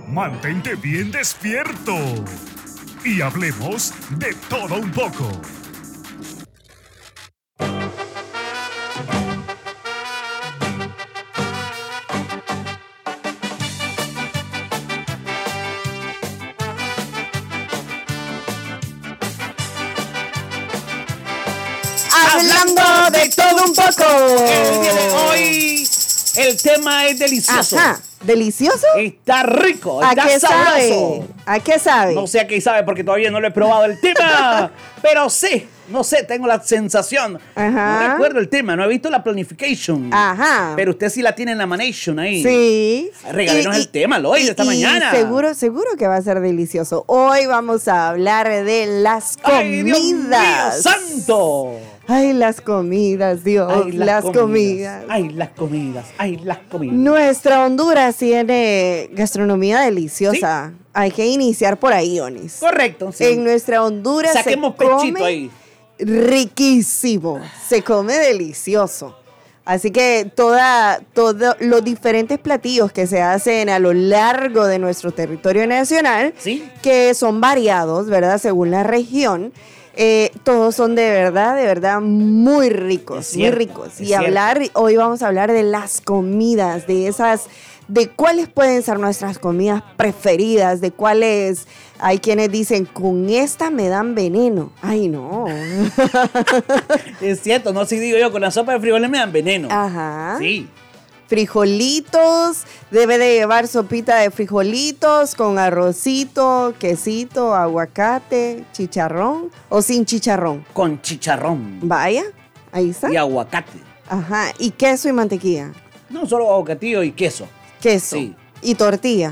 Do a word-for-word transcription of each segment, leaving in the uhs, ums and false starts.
Mantente bien despierto y hablemos de todo un poco. Hablando de todo un poco. El día de hoy, el tema es delicioso. Ajá, ¿delicioso? Está rico, ¿A está qué sabroso. sabe? ¿A qué sabe? No sé a qué sabe porque todavía no lo he probado el tema, pero sí, no sé, tengo la sensación. Ajá. No recuerdo el tema, no he visto la planification. Ajá. Pero usted sí la tiene en la manation ahí. Sí. Regálenos Y- el tema, lo hoy de esta y mañana. Seguro, seguro que va a ser delicioso. Hoy vamos a hablar de las comidas. ¡Ay, Dios mío, santo! Ay, las comidas, Dios, Ay, las, comidas. Ay, las comidas. Ay, las comidas. Nuestra Honduras tiene gastronomía deliciosa. Hay que iniciar por ahí, Onis. Correcto, sí. En nuestra Honduras Saquemos se come pechito ahí. riquísimo, se come delicioso. Así que toda, todos los diferentes platillos que se hacen a lo largo de nuestro territorio nacional, Sí. que son variados, ¿verdad? Según la región, eh, todos son de verdad, de verdad muy ricos, Es cierto, muy ricos. es Y cierto. hablar, hoy vamos a hablar de las comidas, de esas, de cuáles pueden ser nuestras comidas preferidas, de cuáles, hay quienes dicen, con esta me dan veneno. Ay, no. Es cierto, no si digo yo, con la sopa de frijoles me dan veneno. Ajá. Sí. Frijolitos, debe de llevar sopita de frijolitos con arrocito, quesito, aguacate, chicharrón o sin chicharrón. Con chicharrón Vaya, ahí está. y aguacate. Ajá, y queso y mantequilla. No solo aguacatillo y queso. Queso. Sí. Y tortilla.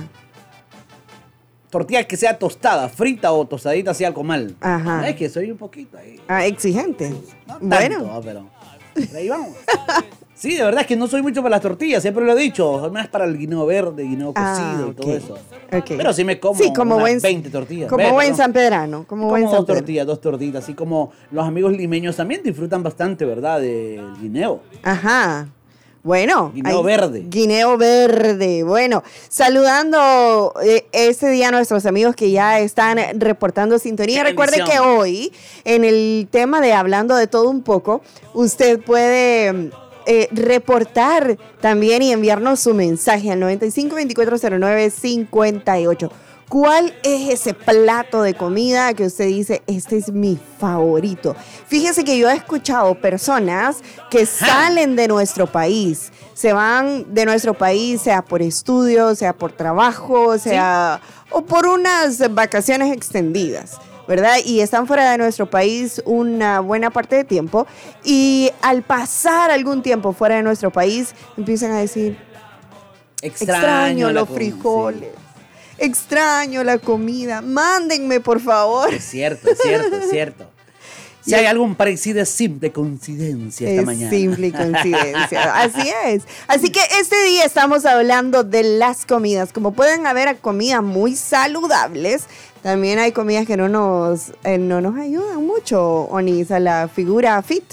Tortilla que sea tostada, frita o tostadita así al comal. Ajá. Es que soy un poquito ahí. Ah, exigente. No tanto, Bueno. pero por ahí vamos. Sí, de verdad es que no soy mucho para las tortillas, siempre lo he dicho. Más para el guineo verde, guineo cocido Ah, y todo ok. eso. Ok. Pero sí me como Sí, como unas buen, veinte tortillas. Como Ve, buen perdón. sanpedrano. Como, Como buen dos sanpedrano. tortillas, dos tortillas. Así como los amigos limeños también disfrutan bastante, ¿verdad? Del guineo. Ajá. Bueno. Guineo ahí- verde. Guineo verde. Bueno, saludando eh, este día a nuestros amigos que ya están reportando sintonía. Qué Recuerde bendición. que hoy, en el tema de Hablando de Todo un Poco, usted puede eh, reportar también y enviarnos su mensaje al noventa y cinco, veinticuatro cero nueve, cincuenta y ocho. ¿Cuál es ese plato de comida que usted dice, este es mi favorito? Fíjese que yo he escuchado personas que salen de nuestro país, se van de nuestro país, sea por estudio, sea por trabajo, sea o por unas vacaciones extendidas, ¿verdad? Y están fuera de nuestro país una buena parte de tiempo y al pasar algún tiempo fuera de nuestro país empiezan a decir, Extraño, extraño la los com- frijoles. Extraño la comida. Mándenme, por favor. Sí, es cierto, es cierto, es cierto. Si hay algún parecido, es simple coincidencia esta Es mañana. simple coincidencia. Así es. Así que este día estamos hablando de las comidas. Como pueden haber comidas muy saludables, también hay comidas que no nos, eh, no nos ayudan mucho, Onis, a la figura fit.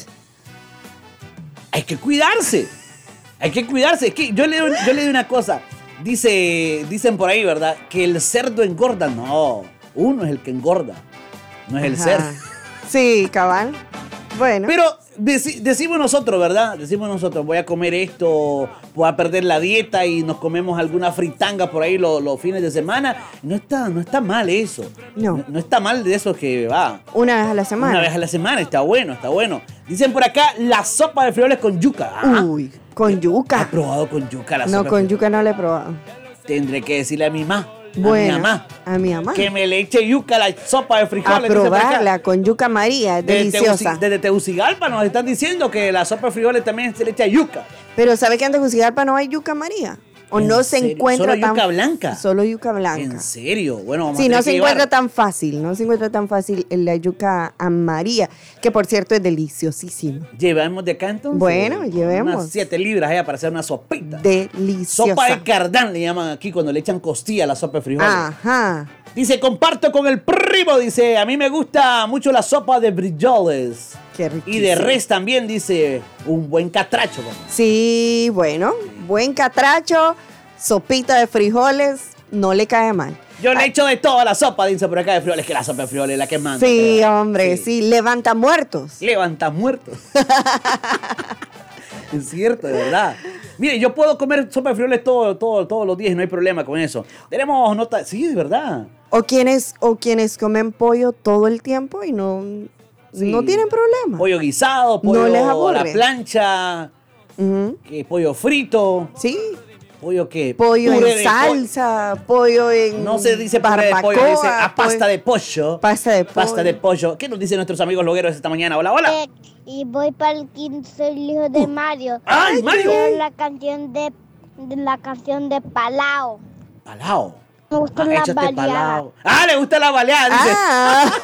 Hay que cuidarse. Hay que cuidarse. Es que yo le yo le doy una cosa. Dice, dicen por ahí, ¿verdad? Que el cerdo engorda. No, uno es el que engorda. No es el Ajá. cerdo. Sí, cabal. Bueno. Pero deci- decimos nosotros, ¿verdad? Decimos nosotros, voy a comer esto, voy a perder la dieta y nos comemos alguna fritanga por ahí los, los fines de semana. No está, no está mal eso. No. no. no está mal de eso que va. Una vez a la semana. Una vez a la semana, está bueno, está bueno. Dicen por acá, la sopa de frijoles con yuca. Ah, Uy, con ¿Has yuca. probado con yuca la No, sopa? con yuca no la he probado. Tendré que decirle a mi mamá, a Bueno, mi mamá, a mi mamá. que me le eche yuca a la sopa de A frijoles. dice por acá. probarla con yuca María, es Desde deliciosa. Teuci- Desde Tegucigalpa nos están diciendo que la sopa de frijoles también se le echa yuca. Pero ¿sabe que en Tegucigalpa no hay yuca María? ¿O ¿En no se serio? encuentra ¿Solo tan yuca blanca? Solo yuca ¿En blanca. serio? Bueno, vamos a Sí, tener no se que encuentra llevar. tan fácil, no se encuentra tan fácil la yuca amarilla, que por cierto es deliciosísima. ¿Llevamos de acá entonces? Bueno, llevemos. Unas siete libras allá para hacer una sopita. Deliciosa. Sopa de cardán le llaman aquí cuando le echan costilla a la sopa de frijoles. Ajá. Dice, comparto con el primo, dice, a mí me gusta mucho la sopa de frijoles. Qué riquísimo. Y de res también, dice, un buen catracho. Como. Sí, bueno, buen catracho, sopita de frijoles, no le cae mal. Yo le echo de todo a la sopa, dice por acá de frijoles, que la sopa de frijoles es la que manda. Sí, creo. hombre, sí. sí, levanta muertos. Levanta muertos. Es cierto, de verdad. Mire, yo puedo comer sopa de frijoles todo, todo, todos los días y no hay problema con eso. Tenemos nota... Sí, es verdad. O quienes, o quienes comen pollo todo el tiempo y no, Sí. no tienen problema. Pollo guisado, pollo No les a aburre. la plancha, Ujú. que pollo frito, Sí, pollo que... pollo puré en de salsa, pollo en pollo. No se dice puré de pollo, dice a pasta de pollo. Pasta de Pasta pollo. de pollo. ¿Qué nos dicen nuestros amigos logueros esta mañana? Hola, hola. Eh, Y voy para el quince el hijo de Mario. ¡Ay, Mario! Quiero la canción de, de la canción de Palao. Palao. Me gusta Ah, la échate baleada. palao. Ah, le gusta la baleada, dice. Ah,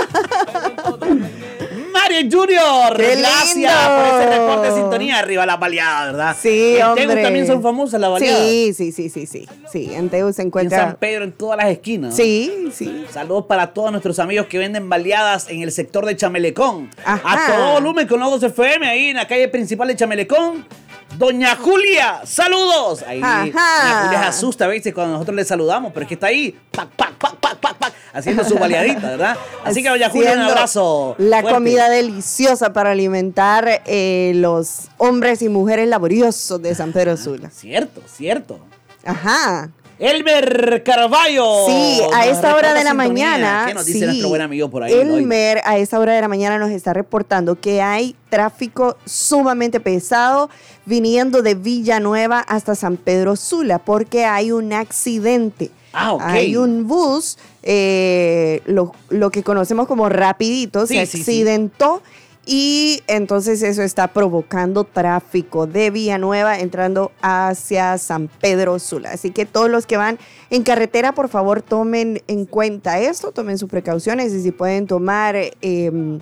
Mario Junior, ¡Qué gracias lindo! por ese reporte de sintonía. Arriba la baleada, ¿verdad? sí, En hombre. Tegu también son famosas las baleadas. Sí, sí, sí, sí, sí. Sí, en Tegu se En encuentra. San Pedro, en todas las esquinas. ¿no? Sí, sí. Saludos para todos nuestros amigos que venden baleadas en el sector de Chamelecón. Ajá. A todo volumen con los dos F M ahí en la calle principal de Chamelecón. Doña Julia, saludos. Ahí, Ajá. Doña Julia se asusta a veces cuando nosotros le saludamos, pero es que está ahí, pac, pac, pac, pac, pac, pac, haciendo su baleadita, ¿verdad? Así que Doña Julia, un Haciendo abrazo. La fuerte. comida deliciosa para alimentar eh, los hombres y mujeres laboriosos de San Pedro Sula. Cierto, cierto. Ajá. Elmer Carballo. Sí, a nos esta hora reporta de la sintonía. mañana. ¿Qué nos dice sí, nuestro buen amigo por ahí? hoy? Elmer a esta hora de la mañana nos está reportando que hay tráfico sumamente pesado viniendo de Villanueva hasta San Pedro Sula porque hay un accidente. Ah, ok. Hay un bus, eh, lo, lo que conocemos como rapidito, Sí, se sí, sí. accidentó. Y entonces eso está provocando tráfico de Villanueva entrando hacia San Pedro Sula. Así que todos los que van en carretera, por favor, tomen en cuenta esto, tomen sus precauciones y si pueden tomar eh,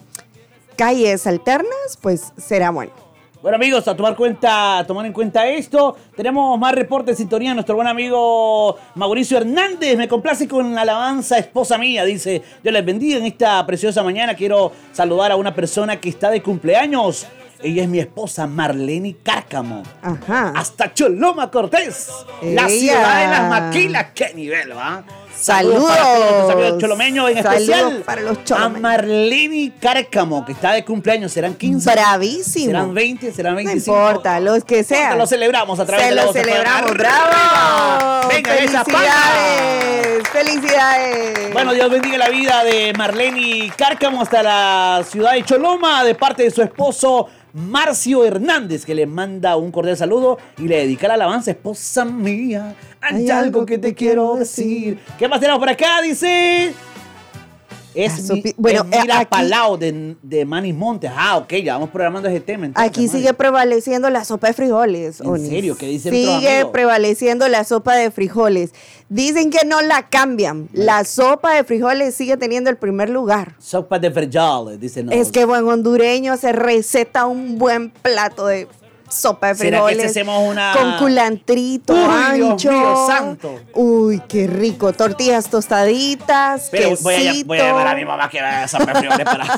calles alternas, pues será bueno. Bueno, amigos, a tomar cuenta, a tomar en cuenta esto. Tenemos más reportes de sintonía. Nuestro buen amigo Mauricio Hernández me complace con la alabanza esposa mía. Dice, Dios les bendiga en esta preciosa mañana. Quiero saludar a una persona que está de cumpleaños. Ella es mi esposa Marlene Cárcamo. Ajá. Hasta Choloma Cortés. La Ella. ciudad de las maquilas. ¡Qué nivel, va! Saludos. para todos nuestros amigos cholomeños, en Saludos especial para los a cholomeños. Marlene Cárcamo, que está de cumpleaños. Serán quince. Bravísimo. Serán veinte, serán No veinticinco. importa, los que No importa, sean. Lo celebramos a través Se de la lo voz de celebramos. Arriba. ¡Bravo! Venga, esa palma. ¡Felicidades! ¡Felicidades! Bueno, Dios bendiga la vida de Marlene Cárcamo hasta la ciudad de Choloma de parte de su esposo Marcio Hernández, que le manda un cordial saludo y le dedica la alabanza. Esposa mía, hay algo que te quiero decir. ¿Qué más tenemos por acá? Dice... Es, Ah, mi, supi- bueno, es Mira eh, aquí- Palau de, de Manny Montes. Ah, ok, ya vamos programando ese tema. entonces, Aquí madre. sigue prevaleciendo la sopa de frijoles. ¿En Onis. serio? ¿Qué dicen otros Sigue amigos? prevaleciendo la sopa de frijoles. Dicen que no la cambian. La sopa de frijoles sigue teniendo el primer lugar. Sopa de frijoles, dice no. Es que buen hondureño se receta un buen plato de sopa de ¿Será que frijoles. si hacemos una- Con culantrito, Uy, Dios ancho. mío, santo. Uy, qué rico. Tortillas tostaditas, Pero voy a, quesito. voy a llamar a mi mamá que vaya a sopa de frijoles para...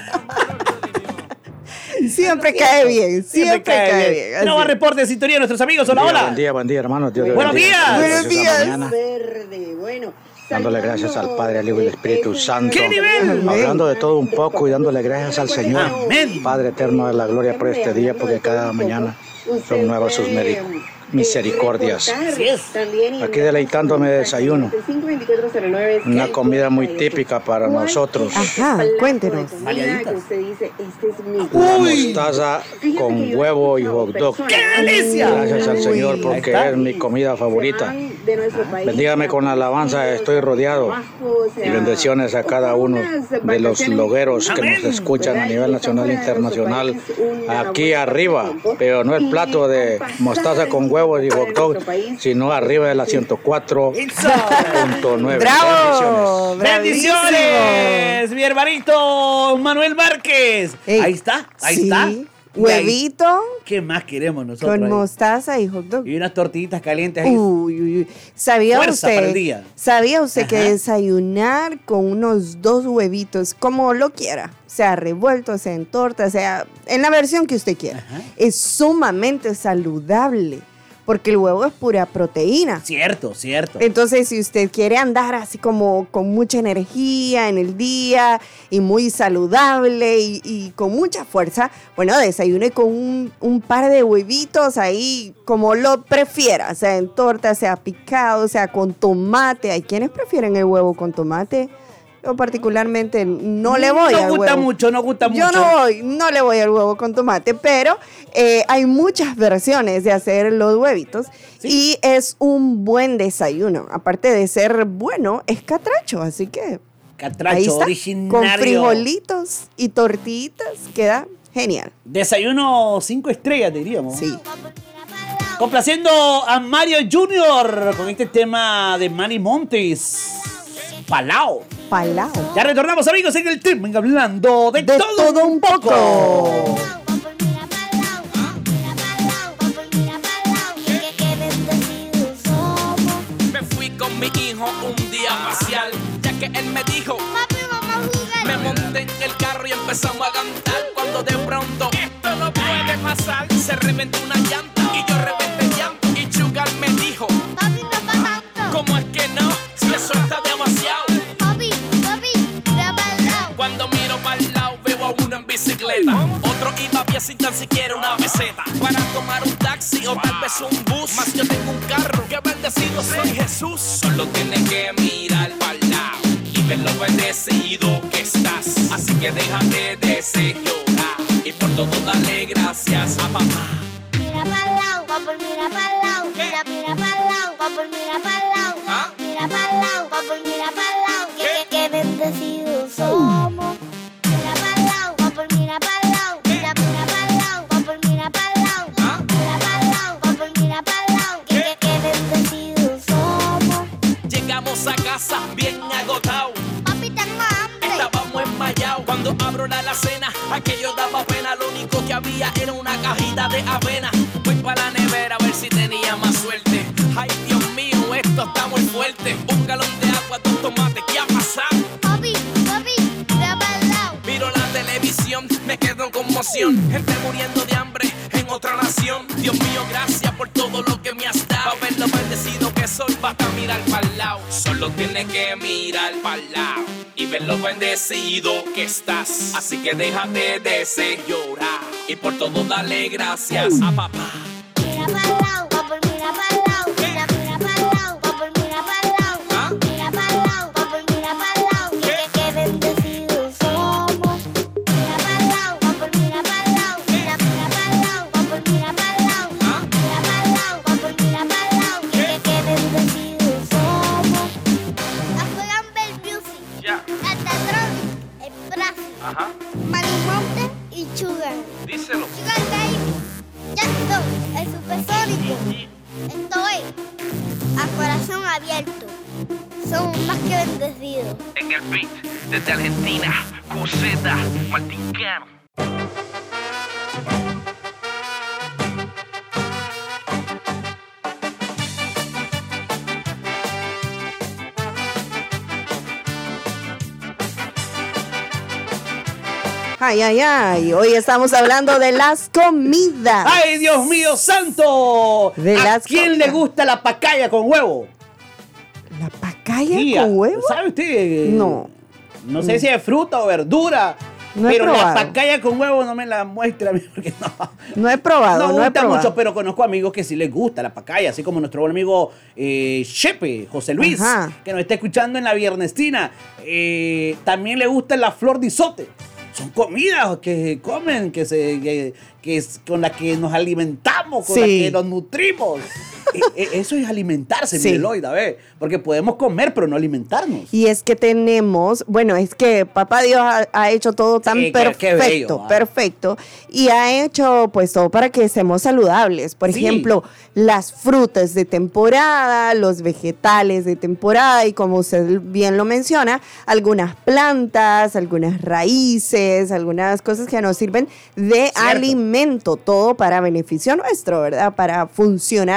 Siempre cae bien, siempre, cae, bien. así. Tenemos reporte de sintonía de nuestros amigos. Hola, Buen día, hola. Buen día, buen día, hermanos. Dios les Buenos bendiga. días. Buenos Preciosa días. mañana. Verde, bueno. Dándole gracias al Padre, al Hijo y al Espíritu Santo. ¿Qué nivel? Hablando de todo un poco y dándole gracias al Señor. Amén. Padre eterno de la gloria por este día, porque cada mañana son nuevas sus meri- misericordias. Así es. Aquí deleitándome de desayuno. Una comida muy típica para nosotros. Ajá, cuéntenos. Baleaditas. Uy. Mostaza con huevo y hot dog. ¡Qué delicia! Gracias al Señor Ahí porque está. es mi comida favorita. Bendígame con la alabanza, estoy rodeado. Y bendiciones a cada uno de los logueros que nos escuchan a nivel nacional e internacional. Aquí arriba, pero no el plato de mostaza con huevos y hot dog, sino arriba de la ciento cuatro punto nueve. ¡Bravo! Bendiciones, mi hermanito Manuel Márquez. Ey, Ahí está, ahí sí, está. Y ahí- Huevito ¿Qué más queremos nosotros? con ahí? mostaza y hot dog. Y unas tortillitas calientes ahí. Uy, uy, uy. ¿Sabía Fuerza para el usted, día. ¿sabía usted que Ajá. desayunar con unos dos huevitos, como lo quiera, sea revuelto, sea en torta, sea en la versión que usted quiera, Ajá. es sumamente saludable? porque el huevo es pura proteína. Cierto, cierto. Entonces, si usted quiere andar así como con mucha energía en el día y muy saludable y, y con mucha fuerza, bueno, desayune con un, un par de huevitos ahí como lo prefiera, sea en torta, sea picado, sea con tomate. Hay quienes prefieren el huevo con tomate. Yo particularmente no le voy no al gusta huevo. mucho, no gusta mucho. Yo no voy, no le voy al huevo con tomate, pero eh, hay muchas versiones de hacer los huevitos ¿Sí? y es un buen desayuno. Aparte de ser bueno, es catracho, así que Catracho ahí está, originario. con frijolitos y tortillitas, queda genial. Desayuno cinco estrellas, diríamos. Sí. Complaciendo a Mario junior con este tema de Manny Montes. Palao. Palao. Ya retornamos, amigos, en el tema hablando de, De todo, todo un poco. Me fui con mi hijo un día a pasear, ya que él me dijo, Papi, vamos a jugar. me monté en el carro y empezamos a cantar. Cuando de pronto, esto no puede pasar, se reventó una llanta y yo reventé el llanto. Y Sugar me dijo, Papi, no pa' tanto. ¿cómo es que no? Si eso está demasiado. Papi, papi, mira para el lado. Cuando miro para el lado veo a uno en bicicleta, otro iba a pie sin tan siquiera una peseta para tomar un taxi o tal vez un bus. Más yo tengo un carro, que bendecido soy Jesús. Solo tienes que mirar para el lado y ver lo bendecido que estás. Así que déjate de ese llorar y por todo dale gracias a papá. Mira para el lado, papi, mira para el lado. Mira, mira para el lado, papi, mira para el lado. ¿Ah? Mira para el lado, papi, mira para el lado. Que, que bendecidos somos. Mira para el lado, papi, mira para el lado. Mira, mira para el lado, papi, mira para el lado. ¿Ah? Mira para el lado, papi, mira para el lado. Que, que, que bendecidos somos. Llegamos a casa bien agotados, Papi, tengo hambre. estábamos enmayados. Cuando abro la alacena, aquello daba pena. Lo único que había era una cajita de avena. Voy para la nevera a ver si tenía más suerte. Ay, Dios mío, esto está muy fuerte. Un galón de agua, dos tomates, ¿qué ha pasado? Papi, papi, mira para el lado. Miro la televisión, me quedo en conmoción. Gente muriendo de hambre en otra nación. Dios mío, gracias por todo lo que me has dado. Pa' ver lo bendecido que soy, basta mirar para el lado. Solo tienes que mirar para el lado y ver lo bendecido que estás. Así que déjate de ese llorar y por todo dale gracias a papá. Mira para el lado, papi, mira para el lado. Mira, mira para el lado, papi, mira para el lado. ¿Ah? Mira para el lado, papi, mira para el lado. Que, que bendecidos somos. Mira para el lado, papi, mira para el lado. Mira, mira para el lado, papi, mira para el lado. ¿Ah? Mira para el lado, papi, mira para el lado. Que, que bendecidos somos. Afueran Bell Music, Ya, Altatron, el Brasil, ajá, Manny Montes y Sugar. díselo. Sugar Baby, Jackson, el supersónico. Esto es a corazón abierto. Somos más que bendecidos. En el beat, desde Argentina, Coseta, Martín Cano. Ay, ay, ay. Hoy estamos hablando de las comidas. ¡Ay, Dios mío santo! De ¿A las quién comidas. le gusta la pacaya con huevo? ¿La pacaya Sí, con huevo? ¿Sabe usted? No. No sé si es fruta o verdura. No he pero la probado. pacaya con huevo no me la muestra a mí porque no. No he probado, No no, he gusta probado. mucho, pero conozco amigos que sí les gusta la pacaya, así como nuestro buen amigo eh, Chepe, José Luis, Ajá. que nos está escuchando en la Viernestina. Eh, también le gusta la flor de isote. Son comidas que comen, que se, que, que es con las que nos alimentamos, con Sí. las que nos nutrimos. E- e- Eso es alimentarse, Sí. mi Eloida, ¿ve? Porque podemos comer, pero no alimentarnos. Y es que tenemos, bueno, es que Papá Dios ha, ha hecho todo tan Sí, qué- perfecto, qué bello, ah. perfecto, y ha hecho pues todo para que estemos saludables. Por Sí. ejemplo, las frutas de temporada, los vegetales de temporada y como usted bien lo menciona, algunas plantas, algunas raíces, algunas cosas que nos sirven de Cierto. alimento, todo para beneficio nuestro, ¿verdad? Para funcionar de la mejor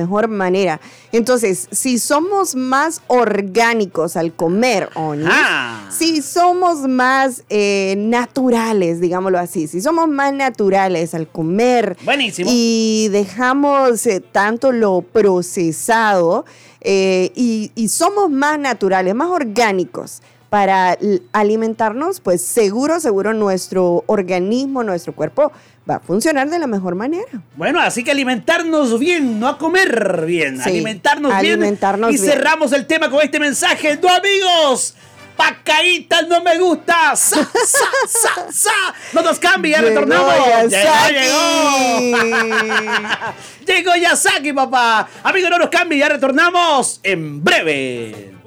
mejor manera. Entonces, si somos más orgánicos al comer, Oni, Ah. si somos más eh, naturales, digámoslo así, si somos más naturales al comer Buenísimo. y dejamos eh, tanto lo procesado eh, y, y somos más naturales, más orgánicos para l- alimentarnos, pues seguro, seguro nuestro organismo, nuestro cuerpo va a funcionar de la mejor manera. Bueno, así que alimentarnos bien, no a comer bien. Sí, alimentarnos, alimentarnos bien. Y bien. cerramos el tema con este mensaje. ¡No, amigos! Pacaítas no me gusta. ¡Sa, sa, sa, sa! No nos cambie, ya Llegó retornamos. Yasaki. Llegó, llegó. Llegó Yasaki, papá. Amigos, no nos cambie, ya retornamos en breve.